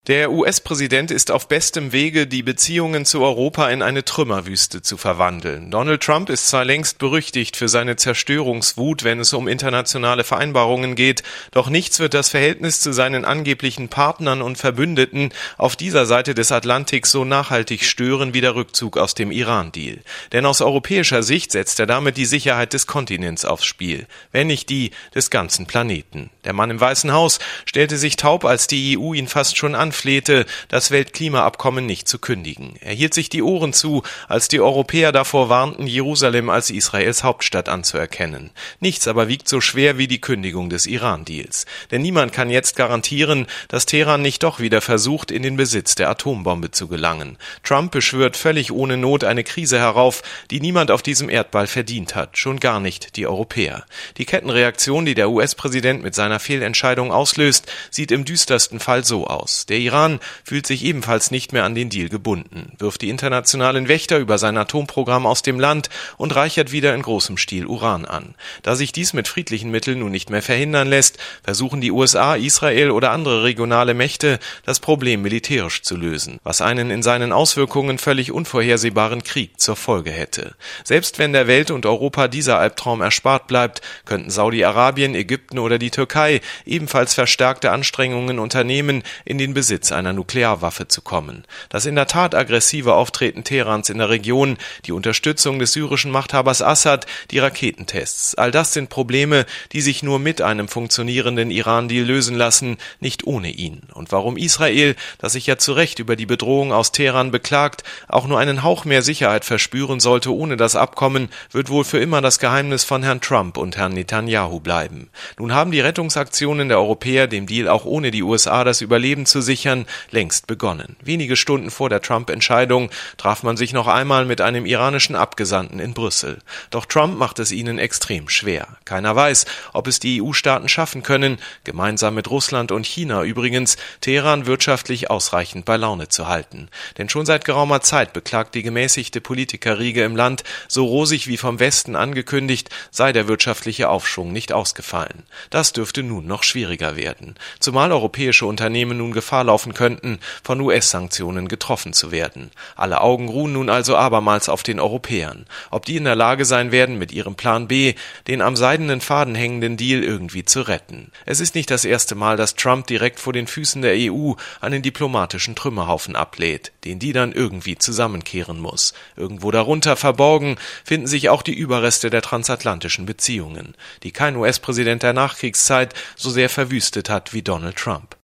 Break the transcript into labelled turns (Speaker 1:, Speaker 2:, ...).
Speaker 1: Der US-Präsident ist auf bestem Wege, die Beziehungen zu Europa in eine Trümmerwüste zu verwandeln. Donald Trump ist zwar längst berüchtigt für seine Zerstörungswut, wenn es um internationale Vereinbarungen geht, doch nichts wird das Verhältnis zu seinen angeblichen Partnern und Verbündeten auf dieser Seite des Atlantiks so nachhaltig stören wie der Rückzug aus dem Iran-Deal. Denn aus europäischer Sicht setzt er damit die Sicherheit des Kontinents aufs Spiel, wenn nicht die des ganzen Planeten. Der Mann im Weißen Haus stellte sich taub, als die EU ihn fast schon anflehte, das Weltklimaabkommen nicht zu kündigen. Er hielt sich die Ohren zu, als die Europäer davor warnten, Jerusalem als Israels Hauptstadt anzuerkennen. Nichts aber wiegt so schwer wie die Kündigung des Iran-Deals. Denn niemand kann jetzt garantieren, dass Teheran nicht doch wieder versucht, in den Besitz der Atombombe zu gelangen. Trump beschwört völlig ohne Not eine Krise herauf, die niemand auf diesem Erdball verdient hat, schon gar nicht die Europäer. Die Kettenreaktion, die der US-Präsident mit seiner Fehlentscheidung auslöst, sieht im düstersten Fall so aus. Der Iran fühlt sich ebenfalls nicht mehr an den Deal gebunden, wirft die internationalen Wächter über sein Atomprogramm aus dem Land und reichert wieder in großem Stil Uran an. Da sich dies mit friedlichen Mitteln nun nicht mehr verhindern lässt, versuchen die USA, Israel oder andere regionale Mächte, das Problem militärisch zu lösen, was einen in seinen Auswirkungen völlig unvorhersehbaren Krieg zur Folge hätte. Selbst wenn der Welt und Europa dieser Albtraum erspart bleibt, könnten Saudi-Arabien, Ägypten oder die Türkei ebenfalls verstärkte Anstrengungen unternehmen, in den Besitz einer Nuklearwaffe zu kommen. Das in der Tat aggressive Auftreten Teherans in der Region, die Unterstützung des syrischen Machthabers Assad, die Raketentests, all das sind Probleme, die sich nur mit einem funktionierenden Iran-Deal lösen lassen, nicht ohne ihn. Und warum Israel, das sich ja zu Recht über die Bedrohung aus Teheran beklagt, auch nur einen Hauch mehr Sicherheit verspüren sollte ohne das Abkommen, wird wohl für immer das Geheimnis von Herrn Trump und Herrn Netanyahu bleiben. Nun haben die Rettungsaktionen der Europäer, dem Deal auch ohne die USA das Überleben zu sichern, längst begonnen. Wenige Stunden vor der Trump-Entscheidung traf man sich noch einmal mit einem iranischen Abgesandten in Brüssel. Doch Trump macht es ihnen extrem schwer. Keiner weiß, ob es die EU-Staaten schaffen können, gemeinsam mit Russland und China übrigens, Teheran wirtschaftlich ausreichend bei Laune zu halten. Denn schon seit geraumer Zeit beklagt die gemäßigte Politikerriege im Land, so rosig wie vom Westen angekündigt, sei der wirtschaftliche Aufschwung nicht ausgefallen. Das dürfte nun noch schwieriger werden. Zumal europäische Unternehmen nun Gefahr laufen könnten, von US-Sanktionen getroffen zu werden. Alle Augen ruhen nun also abermals auf den Europäern. Ob die in der Lage sein werden, mit ihrem Plan B, den am seidenen Faden hängenden Deal irgendwie zu retten. Es ist nicht das erste Mal, dass Trump direkt vor den Füßen der EU einen diplomatischen Trümmerhaufen ablädt, den die dann irgendwie zusammenkehren muss. Irgendwo darunter verborgen finden sich auch die Überreste der transatlantischen Beziehungen, die kein US-Präsident der Nachkriegszeit so sehr verwüstet hat wie Donald Trump.